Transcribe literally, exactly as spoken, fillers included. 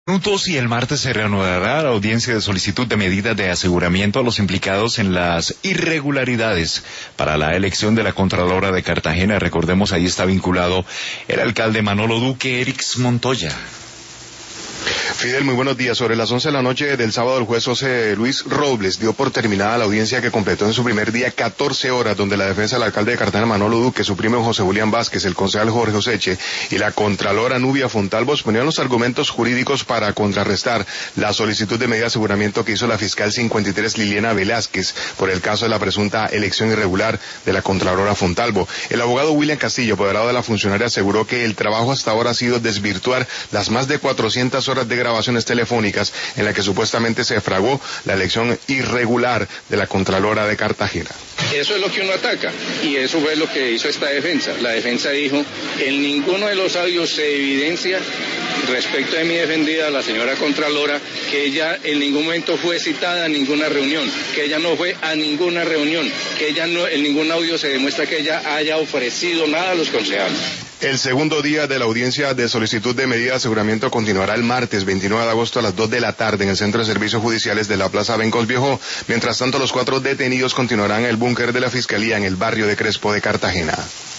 Minutos y el martes se reanudará la audiencia de solicitud de medidas de aseguramiento a los implicados en las irregularidades para la elección de la Contralora de Cartagena. Recordemos, ahí está vinculado el alcalde Manolo Duque, Erix Montoya. Fidel, muy buenos días. Sobre las once de la noche del sábado, el juez José Luis Robles dio por terminada la audiencia que completó en su primer día catorce horas, donde la defensa del alcalde de Cartagena, Manolo Duque, su primo José Julián Vázquez, el concejal Jorge Oseche y la contralora Nubia Fontalvo exponían los argumentos jurídicos para contrarrestar la solicitud de medida de aseguramiento que hizo la fiscal cincuenta y tres Liliana Velázquez por el caso de la presunta elección irregular de la contralora Fontalvo. El abogado William Castillo, apoderado de la funcionaria, aseguró que el trabajo hasta ahora ha sido desvirtuar las más de cuatrocientas horas de grabaciones telefónicas en la que supuestamente se fragó la elección irregular de la Contralora de Cartagena. Eso es lo que uno ataca y eso fue lo que hizo esta defensa. La defensa dijo, en ninguno de los audios se evidencia respecto de mi defendida, la señora Contralora, que ella en ningún momento fue citada a ninguna reunión, que ella no fue a ninguna reunión, que ella no, en ningún audio se demuestra que ella haya ofrecido nada a los concejales. El segundo día de la audiencia de solicitud de medida de aseguramiento continuará el martes veintinueve de agosto a las dos de la tarde en el Centro de Servicios Judiciales de la Plaza Bencos Viejo. Mientras tanto, los cuatro detenidos continuarán en el búnker de la Fiscalía en el barrio de Crespo de Cartagena.